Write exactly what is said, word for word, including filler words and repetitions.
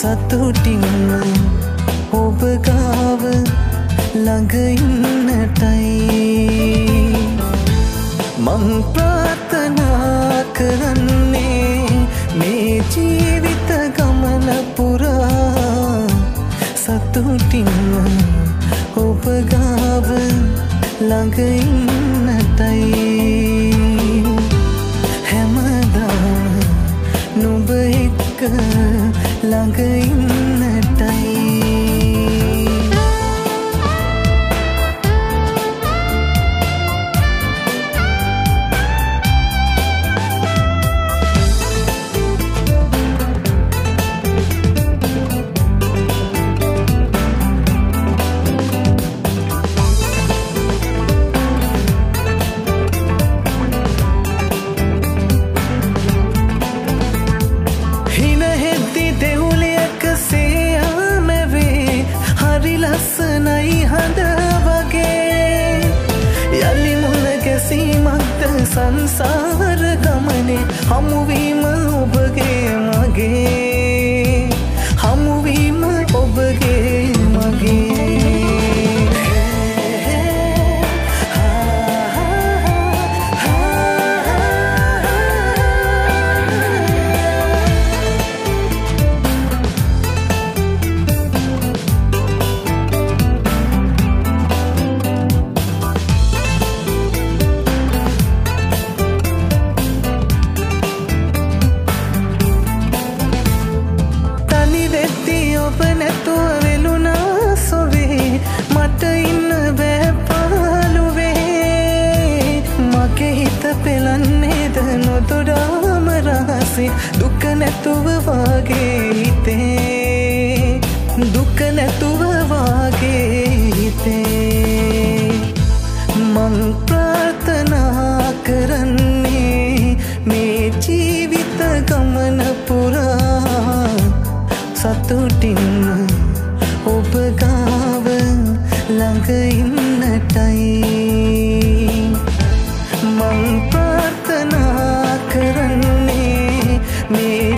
සතුටින්ම ඔබ ගාව ළඟ ඉන්නටයි මං ප්‍රාර්ථනා කරන්නේ මේ ජීවිත ගමන පුරා සතුටින්ම ඔබ ගාව ළඟ ඉන්නටයි හැමදාම නුඹ එක්ක ළඟ ඉන්නටයි ලස්සනයි හඳ වගේ යලි මුල ගැසීමක්ද සංසාර ගමනේ හමුවීම ඔබගේ මගේ හමුවීම ඔබගේ මගේ පෙලන්නේද නොදොඩාම රහසේ දුක නැතුව වාගේ හිතේ දුක නැතුව වාගේ හිතේ මං ප්‍රාර්ථනා කරන්නේ මේ ජීවිත ගමන පුරා සතුටින්ම ඔබ ගාව ළඟ ඉන්නටයි මං ප්‍රාර්ථනා කරන්නේ මේ